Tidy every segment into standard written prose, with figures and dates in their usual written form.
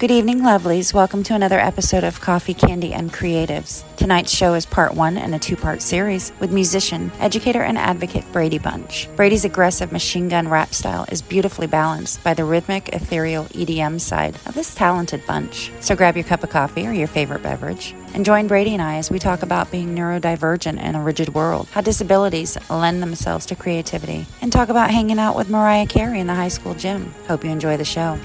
Good evening, lovelies. Welcome to another episode of Coffee, Candy, and Creatives. Tonight's show is part one in a two-part series with musician, educator, and advocate Brady Bunch. Brady's aggressive machine gun rap style is beautifully balanced by the rhythmic, ethereal EDM side of this talented bunch. So grab your cup of coffee or your favorite beverage and join Brady and I as we talk about being neurodivergent in a rigid world, how disabilities lend themselves to creativity, and talk about hanging out with Mariah Carey in the high school gym. Hope you enjoy the show.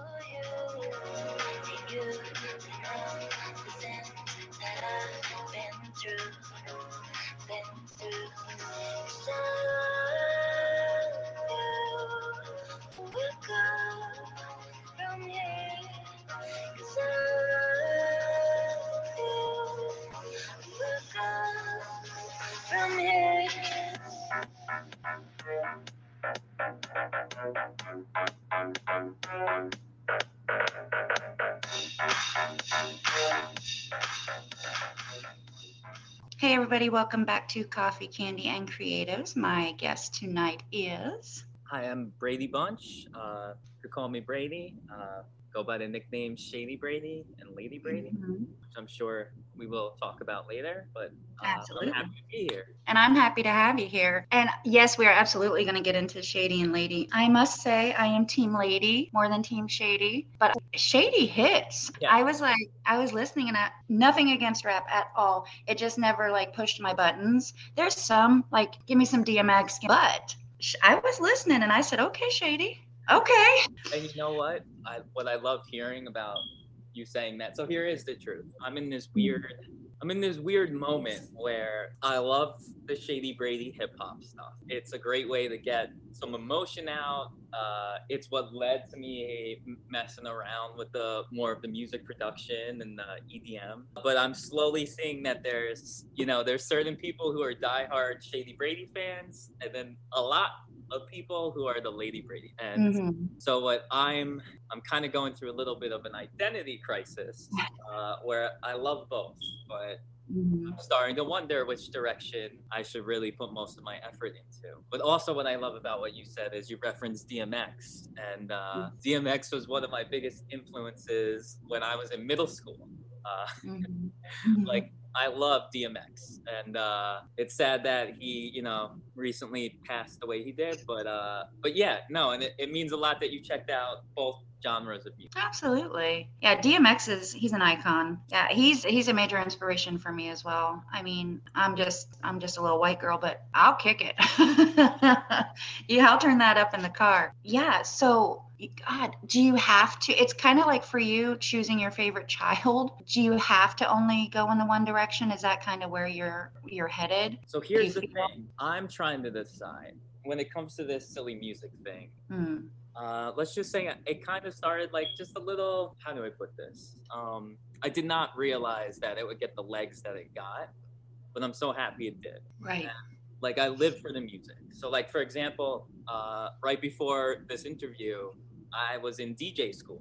Hey everybody, welcome back to Coffee, Candy, and Creatives. My guest tonight is... Hi, I'm Brady Bunch. You could call me Brady. Go by the nickname Shady Brady and Lady Brady, which I'm sure we will talk about later, but Absolutely. I'm happy to be here. And I'm happy to have you here. And yes, we are absolutely going to get into Shady and Lady. I must say I am Team Lady more than Team Shady, but Shady hits. Yeah. I was listening and nothing against rap at all. It just never pushed my buttons. There's some give me some DMX, but I was listening and I said, okay, Shady. Okay. And you know what? What I love hearing about you saying that. So here is the truth. I'm in this weird moment where I love the Shady Brady hip hop stuff. It's a great way to get some emotion out. It's what led to me messing around with more of the music production and the EDM. But I'm slowly seeing that there's certain people who are diehard Shady Brady fans, and then a lot of people who are the Lady Brady. And so what I'm kind of going through a little bit of an identity crisis where I love both, but I'm starting to wonder which direction I should really put most of my effort into. But also what I love about what you said is you referenced DMX. And DMX was one of my biggest influences when I was in middle school. I love DMX, and it's sad that he, recently passed the way he did. But yeah, no, and it means a lot that you checked out both genres of music. Absolutely, yeah. DMX he's an icon. Yeah, he's a major inspiration for me as well. I mean, I'm just a little white girl, but I'll kick it. Yeah, I'll turn that up in the car. Yeah, so. God, do you have to? It's kind of like for you choosing your favorite child. Do you have to only go in the one direction? Is that kind of where you're headed? So here's the thing. I'm trying to decide when it comes to this silly music thing. Let's just say it kind of started just a little. How do I put this? I did not realize that it would get the legs that it got, but I'm so happy it did. Right. And, I live for the music. So for example, right before this interview, I was in DJ school.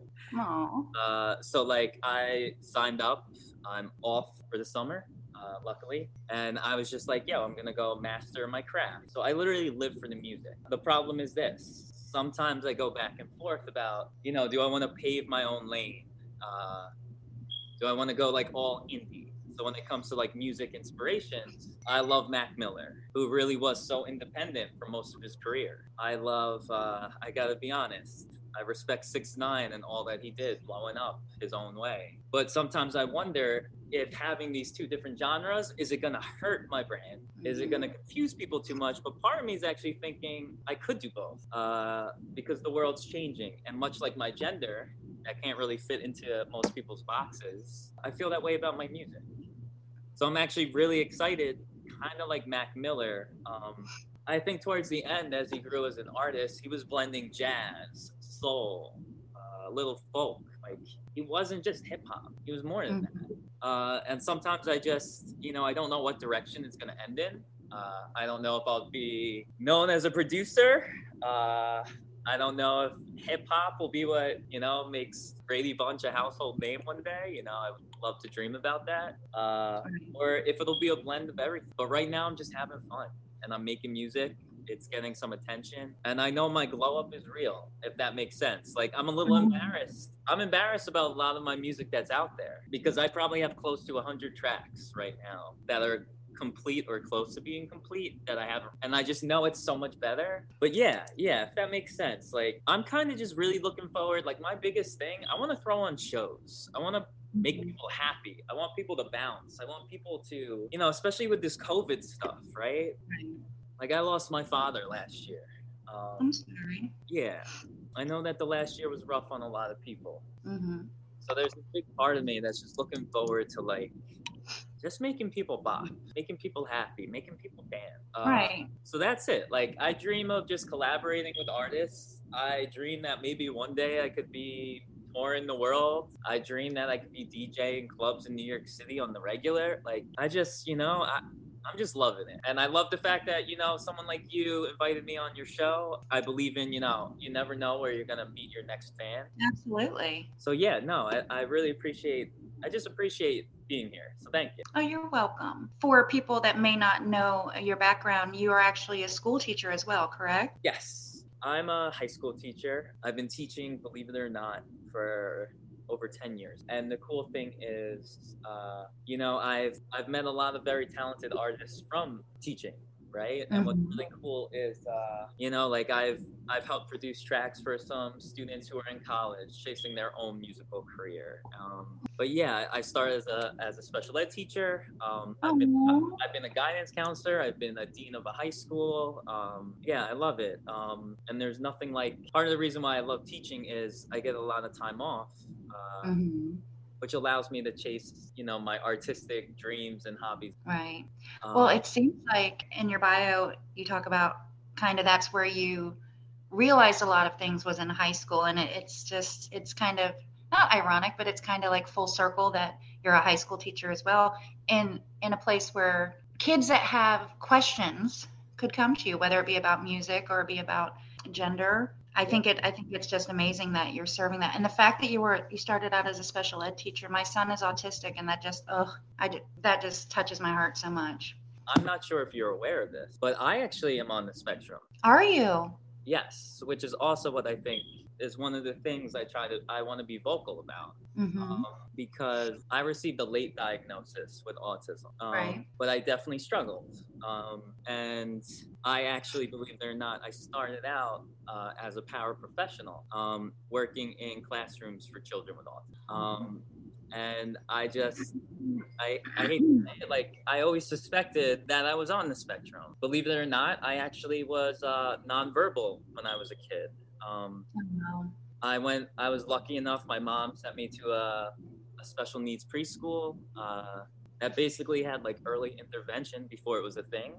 So I signed up. I'm off for the summer, luckily. And I was just I'm going to go master my craft. So I literally live for the music. The problem is this. Sometimes I go back and forth about, do I want to pave my own lane? Do I want to go all indie? So when it comes to music inspirations, I love Mac Miller, who really was so independent for most of his career. I love, I gotta be honest, I respect 6ix9ine and all that he did, blowing up his own way. But sometimes I wonder if having these two different genres, is it gonna hurt my brand? Is it gonna confuse people too much? But part of me is actually thinking I could do both because the world's changing. And much like my gender, I can't really fit into most people's boxes. I feel that way about my music. So I'm actually really excited, kind of like Mac Miller. I think towards the end, as he grew as an artist, he was blending jazz, soul, a little folk. He wasn't just hip hop. He was more than that. And sometimes I just, I don't know what direction it's going to end in. I don't know if I'll be known as a producer. I don't know if hip hop will be what, makes Brady Bunch a household name one day. I would love to dream about that. Or if it'll be a blend of everything. But right now I'm just having fun and I'm making music. it's getting some attention. And I know my glow up is real, if that makes sense. Like, I'm a little embarrassed. I'm embarrassed about a lot of my music that's out there because I probably have close to 100 tracks right now that are complete or close to being complete that I have, and I just know it's so much better. But yeah, if that makes sense. Like, I'm kind of just really looking forward. Like, my biggest thing, I want to throw on shows. I want to make people happy. I want people to bounce. I want people to, you know, especially with this COVID stuff, right? Like, I lost my father last year. I'm sorry. Yeah, I know that the last year was rough on a lot of people. So there's a big part of me that's just looking forward to, like, just making people bop, making people happy, making people dance. Right. So that's it. Like, I dream of just collaborating with artists. I dream that maybe one day I could be touring the world. I dream that I could be DJing clubs in New York City on the regular. Like, I just, you know, I'm just loving it. And I love the fact that, you know, someone like you invited me on your show. I believe in, you know, you never know where you're going to meet your next fan. Absolutely. So yeah, no, I really appreciate being here. So thank you. Oh, you're welcome. For people that may not know your background, you are actually a school teacher as well, correct? Yes, I'm a high school teacher. I've been teaching, believe it or not, for over 10 years. And the cool thing is, you know, I've met a lot of very talented artists from teaching, right? And what's really cool is, you know, like I've helped produce tracks for some students who are in college chasing their own musical career. But yeah, I started as a special ed teacher. I've been a guidance counselor. I've been a dean of a high school. Yeah, I love it. And there's nothing like, part of the reason why I love teaching is I get a lot of time off. Which allows me to chase, you know, my artistic dreams and hobbies. Right. Well, it seems like in your bio, you talk about kind of that's where you realized a lot of things was in high school. And it's kind of not ironic, but it's kind of like full circle that you're a high school teacher as well. In a place where kids that have questions could come to you, whether it be about music or it be about gender. I think it's just amazing that you're serving that. And the fact that you started out as a special ed teacher. My son is autistic, and that just touches my heart so much. I'm not sure if you're aware of this, but I actually am on the spectrum. Are you? Yes, which is also what I think is one of the things I want to be vocal about. Because I received a late diagnosis with autism, right. But I definitely struggled. And I actually, believe it or not, I started out as a paraprofessional, working in classrooms for children with autism. And I hate to say it, like, I always suspected that I was on the spectrum. Believe it or not, I actually was nonverbal when I was a kid. I was lucky enough, my mom sent me to a special needs preschool that basically had like early intervention before it was a thing.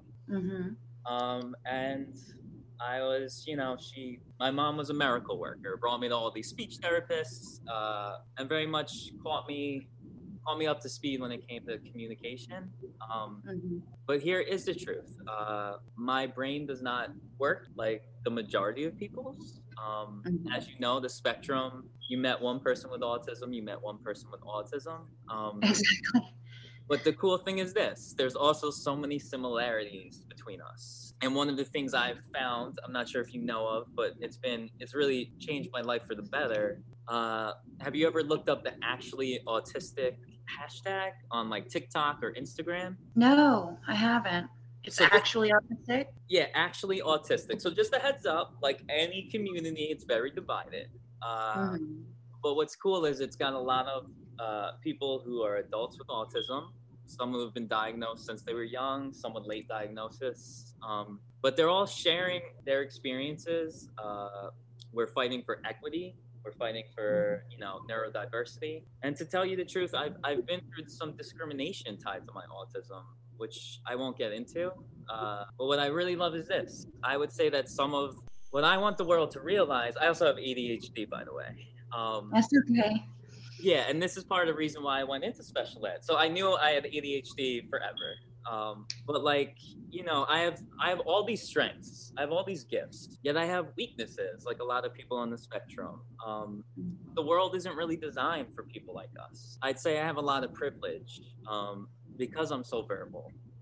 And I was, you know, my mom was a miracle worker, brought me to all these speech therapists, and very much caught me up to speed when it came to communication. But here is the truth. My brain does not work like the majority of people's. As you know, the spectrum, you met one person with autism, you met one person with autism. Exactly. But the cool thing is this, there's also so many similarities between us. And one of the things I've found, I'm not sure if you know of, but it's really changed my life for the better. Have you ever looked up the Actually Autistic hashtag on like TikTok or Instagram? No, I haven't. It's Actually Autistic? Yeah, Actually Autistic. So just a heads up, like any community, it's very divided. But what's cool is it's got a lot of people who are adults with autism, some who have been diagnosed since they were young, some with late diagnosis. But they're all sharing their experiences. We're fighting for equity. We're fighting for, you know, neurodiversity. And to tell you the truth, I've been through some discrimination tied to my autism, which I won't get into. But what I really love is this. I would say that some of what I want the world to realize, I also have ADHD, by the way. That's okay. Yeah, and this is part of the reason why I went into special ed. So I knew I had ADHD forever. But like, you know, I have all these strengths. I have all these gifts. Yet I have weaknesses, like a lot of people on the spectrum. The world isn't really designed for people like us. I'd say I have a lot of privilege because I'm so verbal.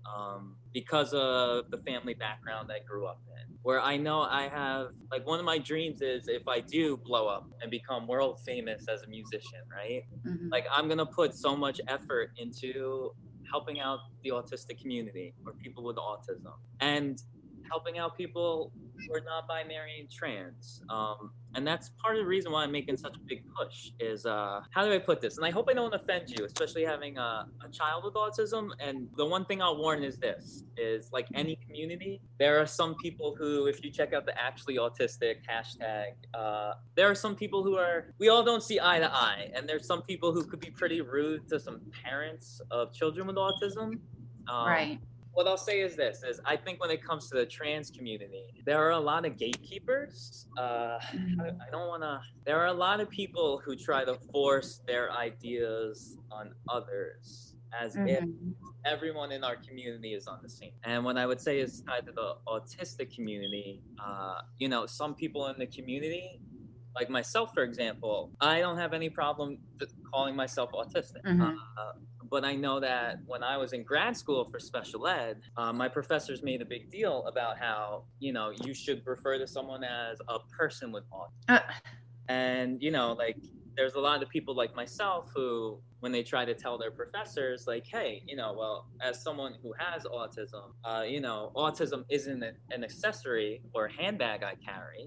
because of the family background I grew up in, where I know I have, like, one of my dreams is if I do blow up and become world famous as a musician, right? Mm-hmm. Like, I'm going to put so much effort into helping out the autistic community or people with autism, and helping out people who are non-binary and trans. And that's part of the reason why I'm making such a big push is, how do I put this? And I hope I don't offend you, especially having a child with autism. And the one thing I'll warn is this, is like any community, there are some people who, if you check out the Actually Autistic hashtag, there are some people who we all don't see eye to eye. And there's some people who could be pretty rude to some parents of children with autism. Right. What I'll say is this, is I think when it comes to the trans community, there are a lot of gatekeepers. There are a lot of people who try to force their ideas on others as if everyone in our community is on the same. And what I would say is tied to the autistic community, some people in the community, like myself, for example, I don't have any problem calling myself autistic. But I know that when I was in grad school for special ed, my professors made a big deal about how, you should refer to someone as a person with autism. And, there's a lot of people like myself who, when they try to tell their professors, like, hey, well, as someone who has autism, autism isn't an accessory or handbag I carry.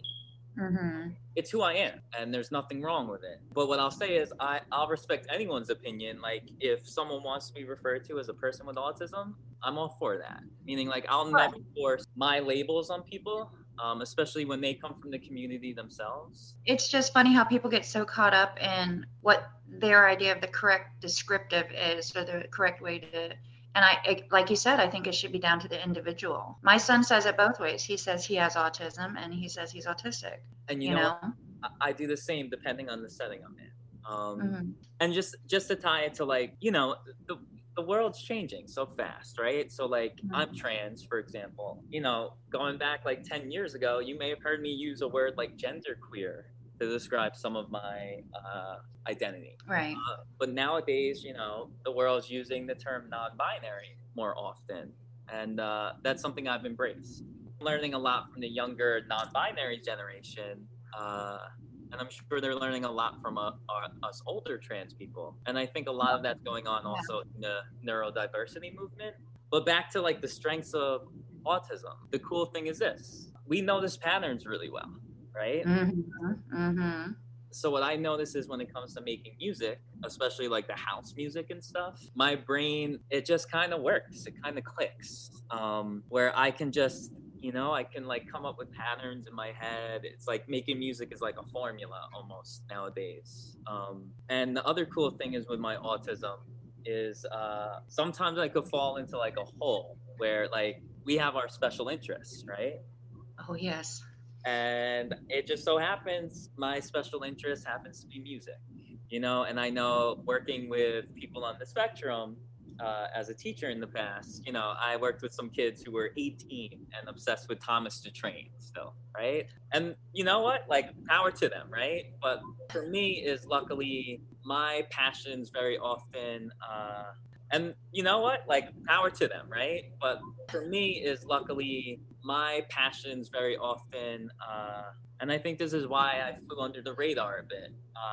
It's who I am, and there's nothing wrong with it. But what I'll say is I'll respect anyone's opinion. Like, if someone wants to be referred to as a person with autism, I'm all for that. Meaning, like, I'll never force my labels on people, especially when they come from the community themselves. It's just funny how people get so caught up in what their idea of the correct descriptive is, or the correct way to. And like you said, I think it should be down to the individual. My son says it both ways. He says he has autism, and he says he's autistic. And you know I do the same depending on the setting I'm in. And just to tie it to, like, the world's changing so fast, right? So, like, I'm trans, for example. Going back like 10 years ago, you may have heard me use a word like genderqueer to describe some of my identity. Right. But nowadays, the world's using the term non-binary more often. And that's something I've embraced. Learning a lot from the younger non-binary generation. And I'm sure they're learning a lot from us older trans people. And I think a lot of that's going on also in the neurodiversity movement. But back to, like, the strengths of autism. The cool thing is this. We notice patterns really well. Right? So what I notice is when it comes to making music, especially like the house music and stuff, my brain, it just kind of works. It kind of clicks, where I can just, I can, like, come up with patterns in my head. It's like making music is like a formula almost nowadays. And the other cool thing is with my autism is sometimes I could fall into like a hole where, like, we have our special interests, right? Oh, yes. And it just so happens my special interest happens to be music, and I know working with people on the spectrum, as a teacher in the past, I worked with some kids who were 18 and obsessed with Thomas the Train still, right? And you know what? Like, power to them, right? But for me is luckily my passions very often, and you know what? Like, power to them, right? But for me is luckily my passions very often, and I think this is why I flew under the radar a bit.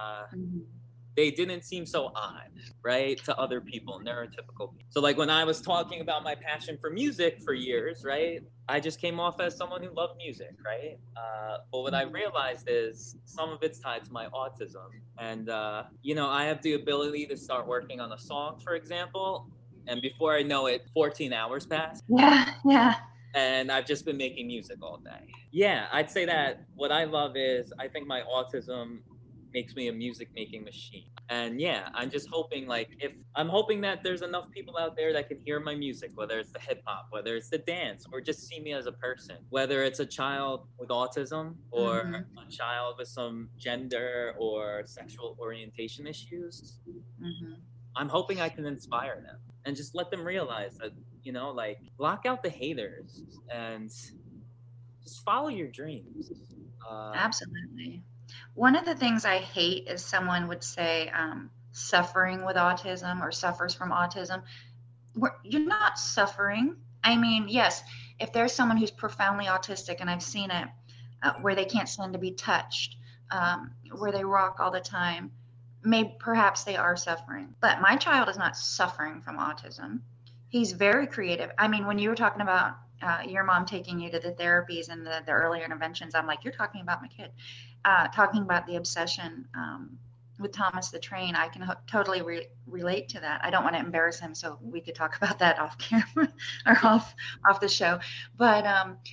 They didn't seem so odd, right, to other people, neurotypical people. So, like, when I was talking about my passion for music for years, right, I just came off as someone who loved music, right? But what I realized is some of it's tied to my autism. And, I have the ability to start working on a song, for example, and before I know it, 14 hours pass. Yeah. And I've just been making music all day. Yeah, I'd say that what I love is I think my autism makes me a music making machine. And yeah, I'm just hoping, I'm hoping that there's enough people out there that can hear my music, whether it's the hip hop, whether it's the dance, or just see me as a person, whether it's a child with autism or a child with some gender or sexual orientation issues. I'm hoping I can inspire them and just let them realize that, block out the haters and just follow your dreams. Absolutely. One of the things I hate is someone would say suffering with autism or suffers from autism. you're not suffering. I mean, yes, if there's someone who's profoundly autistic, and I've seen it, where they can't stand to be touched, where they rock all the time, perhaps they are suffering. But my child is not suffering from autism. He's very creative. I mean, when you were talking about your mom taking you to the therapies and the earlier interventions, I'm like, you're talking about my kid. Talking about the obsession with Thomas the Train, I can totally relate to that. I don't want to embarrass him, so we could talk about that off camera or off the show. But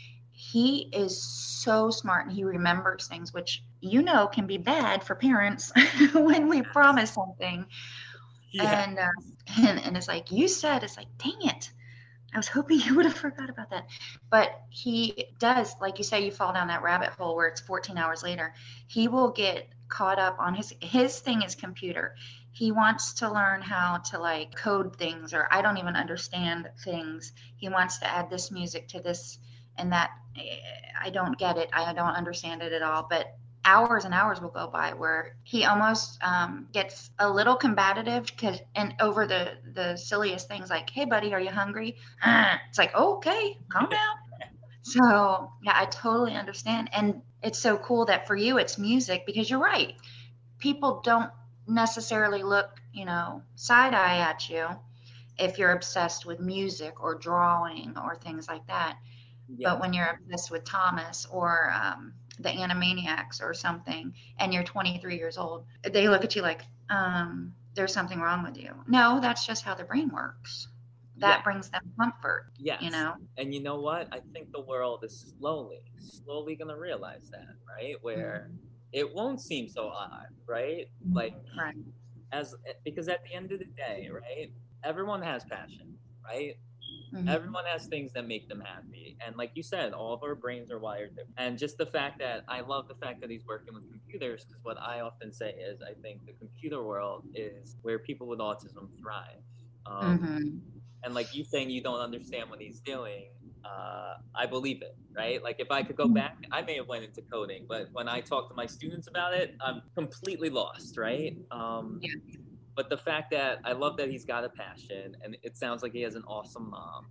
he is so smart, and he remembers things, which can be bad for parents when we promise something. Yeah. And it's like you said, it's like, dang it, I was hoping you would have forgot about that. But he does, like you say, you fall down that rabbit hole where it's 14 hours later. He will get caught up on his thing is computer. He wants to learn how to like code things, or I don't even understand things. He wants to add this music to this and that. I don't get it. I don't understand it at all. But hours and hours will go by where he almost gets a little combative and over the silliest things, like, hey buddy, are you hungry? It's like, okay, calm down. So yeah, I totally understand. And it's so cool that for you it's music, because you're right, people don't necessarily look side eye at you if you're obsessed with music or drawing or things like that. Yeah. But when you're obsessed with Thomas or the Animaniacs or something, and you're 23 years old, they look at you like, there's something wrong with you. No, that's just how the brain works. That brings them comfort. Yes. And you know what? I think the world is slowly going to realize that, right? Where it won't seem so odd, right? Like, right. Because at the end of the day, right, everyone has passion, right? Mm-hmm. Everyone has things that make them happy. And like you said, all of our brains are wired different. And just the fact that I love the fact that he's working with computers, because what I often say is I think the computer world is where people with autism thrive. And like you saying you don't understand what he's doing, I believe it, right? Like if I could go back, I may have went into coding, but when I talk to my students about it, I'm completely lost, right? But the fact that I love that he's got a passion, and it sounds like he has an awesome mom.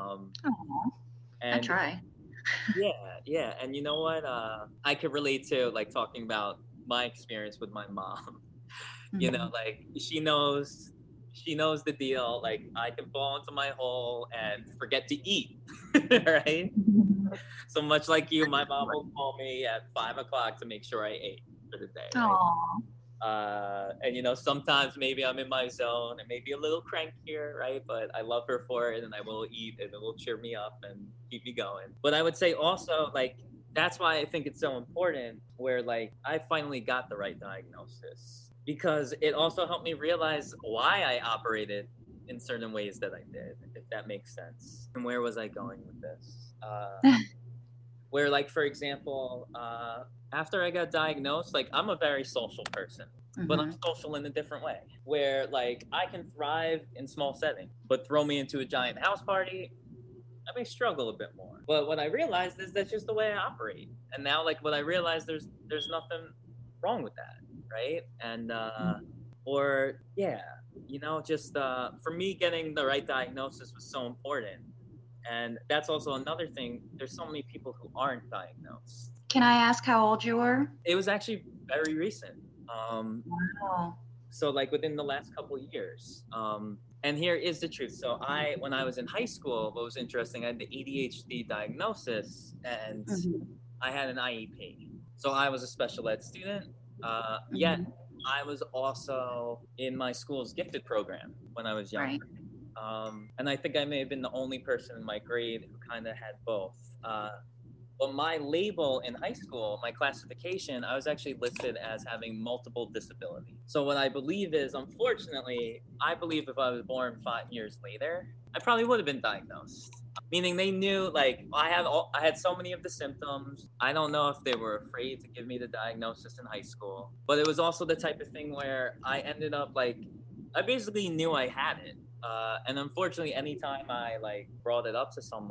And I try. Yeah. And you know what? I could relate to like talking about my experience with my mom. Like she knows the deal. Like I can fall into my hole and forget to eat, right? So much like you, my mom will call me at 5:00 to make sure I ate for the day. Right? And sometimes maybe I'm in my zone and maybe a little crankier, right? But I love her for it, and I will eat, and it will cheer me up and keep me going. But I would say also, like, that's why I think it's so important where, like, I finally got the right diagnosis, because it also helped me realize why I operated in certain ways that I did, if that makes sense. And where was I going with this? Where, like, for example, after I got diagnosed, like, I'm a very social person, but I'm social in a different way, where, like, I can thrive in small settings, but throw me into a giant house party, I may struggle a bit more. But what I realized is that's just the way I operate. And now, like, what I realized, there's nothing wrong with that, right? And, for me, getting the right diagnosis was so important. And that's also another thing. There's so many people who aren't diagnosed. Can I ask how old you were? It was actually very recent. Wow. So like within the last couple of years. And here is the truth. So when I was in high school, what was interesting, I had the ADHD diagnosis, and I had an IEP. So I was a special ed student, yet I was also in my school's gifted program when I was younger. Right. And I think I may have been the only person in my grade who kind of had both. But my label in high school, my classification, I was actually listed as having multiple disabilities. So what I believe is, unfortunately, I believe if I was born 5 years later, I probably would have been diagnosed. Meaning they knew, like, I had so many of the symptoms. I don't know if they were afraid to give me the diagnosis in high school. But it was also the type of thing where I ended up, like, I basically knew I had it. And unfortunately, anytime I, like, brought it up to someone,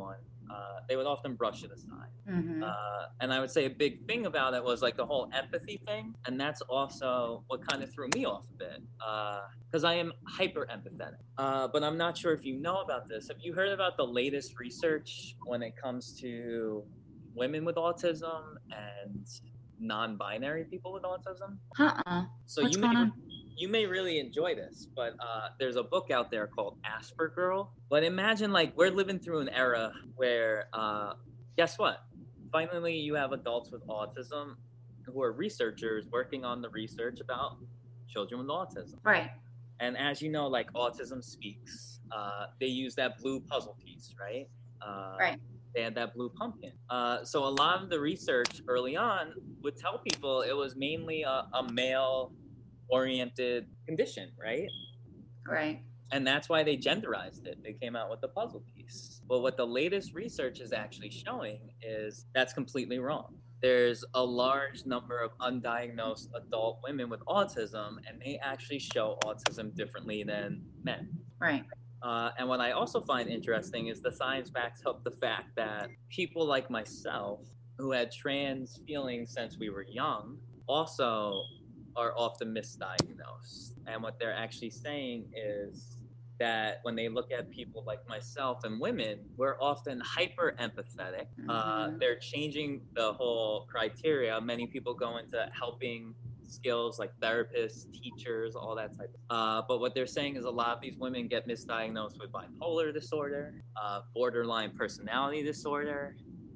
they would often brush it aside. Mm-hmm. And I would say a big thing about it was like the whole empathy thing. And that's also what kind of threw me off a bit, because I am hyper empathetic. But I'm not sure if you know about this. Have you heard about the latest research when it comes to women with autism and non-binary people with autism? So What's going on? You may really enjoy this, but there's a book out there called Aspergirl. But imagine like we're living through an era where, guess what? Finally, you have adults with autism who are researchers working on the research about children with autism. Right. And as you know, like Autism Speaks, they use that blue puzzle piece, right? Right. They had that blue pumpkin. So a lot of the research early on would tell people it was mainly a male-oriented condition, right? Right. And that's why they genderized it. They came out with the puzzle piece. But what the latest research is actually showing is that's completely wrong. There's a large number of undiagnosed adult women with autism, and they actually show autism differently than men. Right. And what I also find interesting is the science backs up the fact that people like myself who had trans feelings since we were young also are often misdiagnosed. And what they're actually saying is that when they look at people like myself and women, we're often hyper empathetic. They're changing the whole criteria. Many people go into helping skills like therapists, teachers, all that type of but what they're saying is a lot of these women get misdiagnosed with bipolar disorder, borderline personality disorder,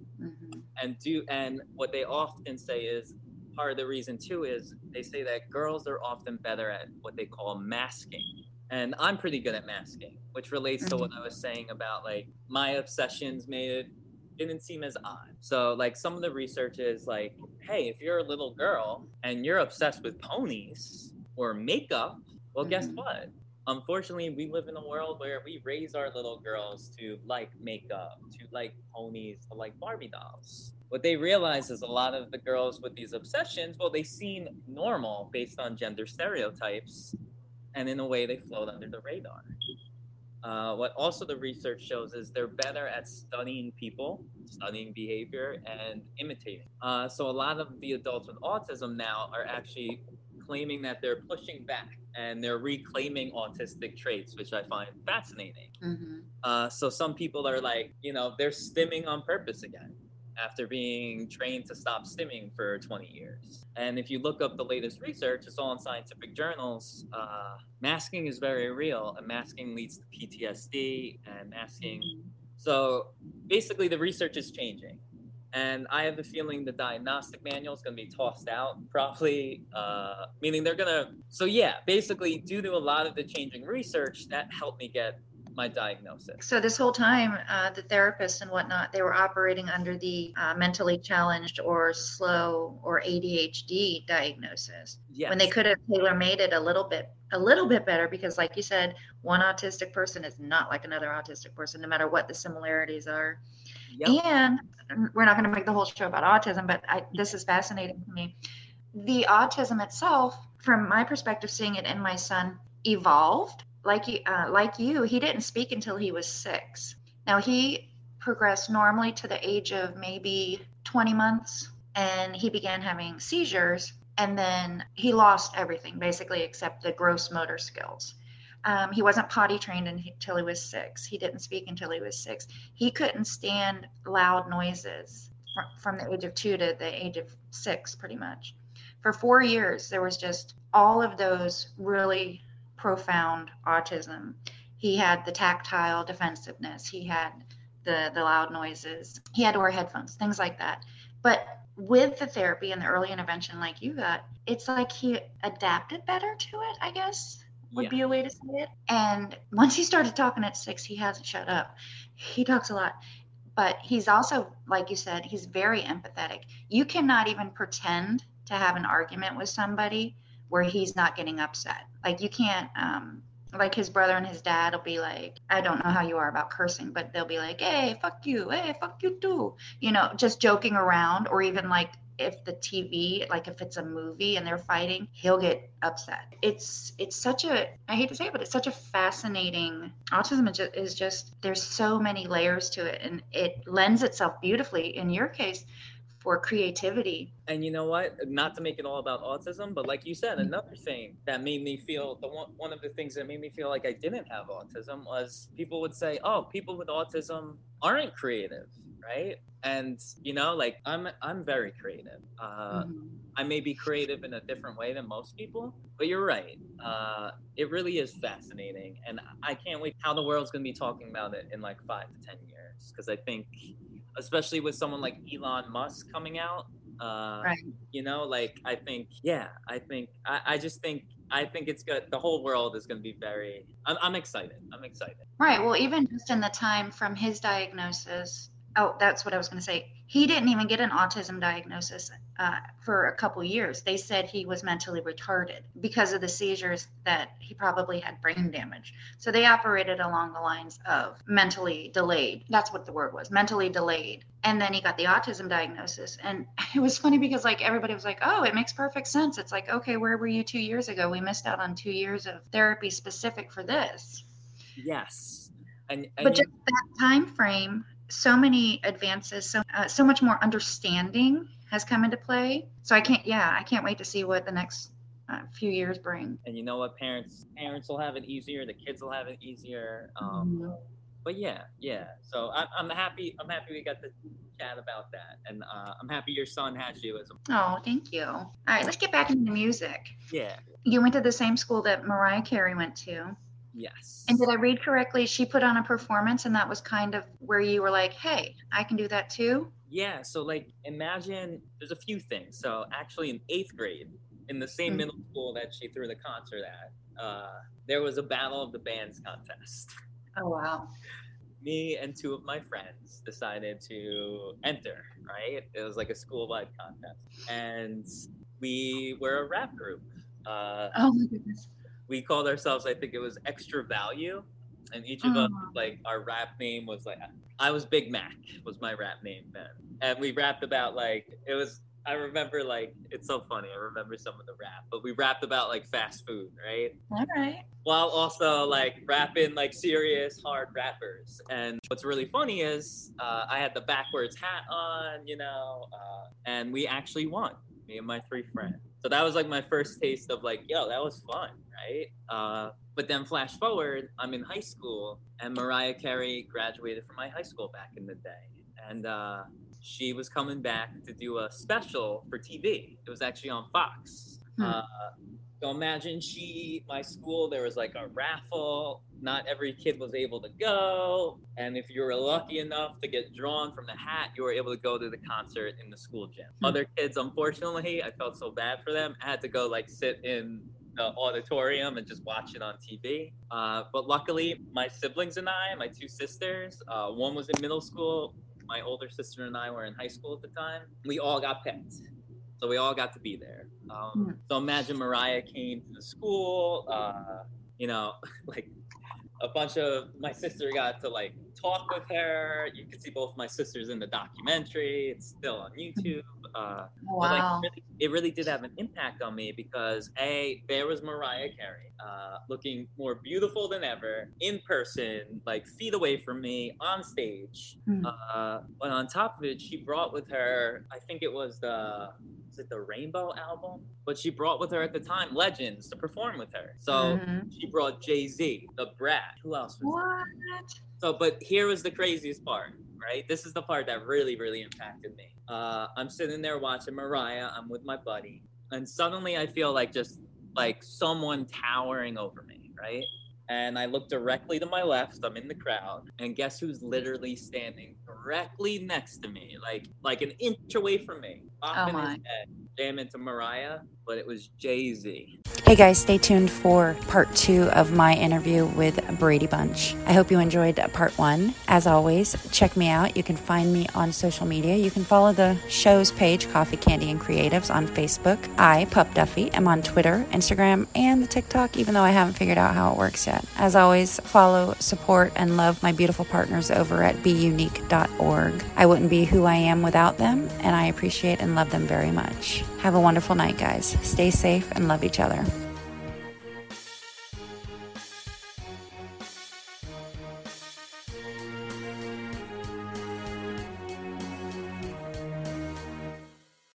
and what they often say is part of the reason too is they say that girls are often better at what they call masking. And I'm pretty good at masking, which relates to what I was saying about like my obsessions didn't seem as odd. So like some of the research is like, hey, if you're a little girl and you're obsessed with ponies or makeup, well, guess what? Unfortunately, we live in a world where we raise our little girls to like makeup, to like ponies, to like Barbie dolls. What they realize is a lot of the girls with these obsessions, well, they seem normal based on gender stereotypes, and in a way they float under the radar. What also the research shows is they're better at studying people, studying behavior, and imitating. So a lot of the adults with autism now are actually claiming that they're pushing back and they're reclaiming autistic traits, which I find fascinating. So some people are like, they're stimming on purpose again after being trained to stop stimming for 20 years. And if you look up the latest research, it's all in scientific journals. Masking is very real, and masking leads to PTSD and masking. So basically the research is changing. And I have a feeling the diagnostic manual is going to be tossed out probably, meaning they're going to. So yeah, basically due to a lot of the changing research, that helped me get my diagnosis. So this whole time, the therapists and whatnot, they were operating under the mentally challenged or slow or ADHD diagnosis. Yes. When they could have tailor-made it a little bit better, because like you said, one autistic person is not like another autistic person, no matter what the similarities are. Yep. And we're not going to make the whole show about autism, but this is fascinating to me. The autism itself, from my perspective, seeing it in my son, evolved. Like you, he didn't speak until he was 6. Now he progressed normally to the age of maybe 20 months, and he began having seizures, and then he lost everything basically except the gross motor skills. He wasn't potty trained until he was 6. He didn't speak until he was 6. He couldn't stand loud noises from the age of 2 to the age of 6, pretty much. For 4 years, there was just all of those really profound autism. He had the tactile defensiveness. He had the loud noises. He had to wear headphones, things like that. But with the therapy and the early intervention like you got, it's like he adapted better to it, I guess, would be a way to say it. And once he started talking at 6, he hasn't shut up. He talks a lot. But he's also, like you said, he's very empathetic. You cannot even pretend to have an argument with somebody where he's not getting upset. Like you can't, like his brother and his dad will be like, I don't know how you are about cursing, but they'll be like, hey, fuck you too. Just joking around, or even like if the TV, like if it's a movie and they're fighting, he'll get upset. It's such a, I hate to say it, but it's such a fascinating, autism is just, there's so many layers to it, and it lends itself beautifully, in your case, for creativity. And you know what? Not to make it all about autism, but like you said, another thing that made me feel, one of the things that made me feel like I didn't have autism was people would say, oh, people with autism aren't creative, right? And you know, like I'm very creative. I may be creative in a different way than most people, but you're right. It really is fascinating, and I can't wait how the world's going to be talking about it in like 5 to 10 years, because I think, especially with someone like Elon Musk coming out, right. You know, like I think it's good. The whole world is going to be very, I'm excited. Right. Well, even just in the time from his diagnosis, that's what I was going to say. He didn't even get an autism diagnosis for a couple years. They said he was mentally retarded because of the seizures, that he probably had brain damage. So they operated along the lines of mentally delayed. That's what the word was, mentally delayed. And then he got the autism diagnosis. And it was funny because like everybody was like, oh, it makes perfect sense. It's like, okay, where were you 2 years ago? We missed out on 2 years of therapy specific for this. Yes. But just that time frame, so many advances, so much more understanding has come into play. So I can't wait to see what the next few years bring. And you know what, parents will have it easier, the kids will have it easier. But yeah. So I'm happy we got to chat about that, and I'm happy your son has you as a. Oh, thank you. All right, let's get back into music. Yeah. You went to the same school that Mariah Carey went to. Yes. And did I read correctly? She put on a performance, and that was kind of where you were like, hey, I can do that too? Yeah. So like, imagine there's a few things. So actually in 8th grade, in the same middle school that she threw the concert at, there was a Battle of the Bands contest. Oh, wow. Me and 2 of my friends decided to enter, right? It was like a school-wide contest. And we were a rap group. Oh my goodness. We called ourselves, I think it was Extra Value, and each of us, like, our rap name was like, I was Big Mac was my rap name then. And we rapped about like, I remember like, it's so funny, I remember some of the rap, but we rapped about like fast food, right? All right. While also like rapping like serious, hard rappers. And what's really funny is I had the backwards hat on, you know, and we actually won, me and my 3 friends. So that was like my first taste of like, yo, that was fun, right? But then flash forward, I'm in high school, and Mariah Carey graduated from my high school back in the day. And she was coming back to do a special for TV. It was actually on Fox. So imagine my school, there was like a raffle. Not every kid was able to go. And if you were lucky enough to get drawn from the hat, you were able to go to the concert in the school gym. Other kids, unfortunately, I felt so bad for them. I had to go like sit in the auditorium and just watch it on TV. But luckily, my siblings and I, my 2 sisters, one was in middle school. My older sister and I were in high school at the time. We all got picked. So we all got to be there. So imagine Mariah came to the school, you know, like a bunch of my sister got to like talk with her. You can see both my sisters in the documentary. It's still on YouTube. Wow. But like, it really did have an impact on me because there was Mariah Carey, looking more beautiful than ever in person, like feet away from me on stage. But on top of it, she brought with her, I think it was the Rainbow album? But she brought with her at the time legends to perform with her. So she brought Jay-Z, The Brat. Who else was there? So, but here was the craziest part, right? This is the part that really, really impacted me. I'm sitting there watching Mariah. I'm with my buddy. And suddenly I feel like just like someone towering over me, right? And I look directly to my left. I'm in the crowd. And guess who's literally standing directly next to me? Like an inch away from me. Off in his head, jam into Mariah. but it was Jay-Z. Hey guys, stay tuned for part 2 of my interview with Brady Bunch. I hope you enjoyed part 1. As always, check me out. You can find me on social media. You can follow the show's page, Coffee, Candy, and Creatives, on Facebook. I, Pup Duffy, am on Twitter, Instagram, and the TikTok, even though I haven't figured out how it works yet. As always, follow, support, and love my beautiful partners over at beunique.org. I wouldn't be who I am without them, and I appreciate and love them very much. Have a wonderful night, guys. Stay safe and love each other.